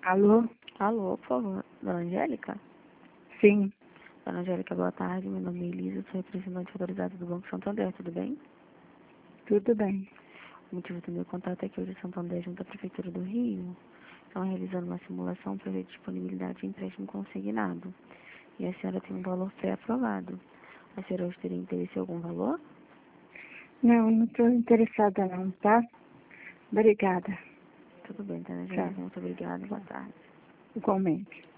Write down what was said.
Alô? Alô, por favor. Dona Angélica? Sim, Dona Angélica, boa tarde. Meu nome é Elisa, sou representante autorizada do Banco Santander, tudo bem? tudo bem. O motivo do meu contato é que hoje o Santander, junto à Prefeitura do Rio, estão realizando uma simulação para ver disponibilidade de empréstimo consignado. E a senhora tem um valor pré-aprovado. A senhora hoje teria interesse em algum valor? Não estou interessada não, tá? Obrigada. Tudo bem, Dona Tchau. Angélica. Muito obrigada. Boa tarde. Igualmente.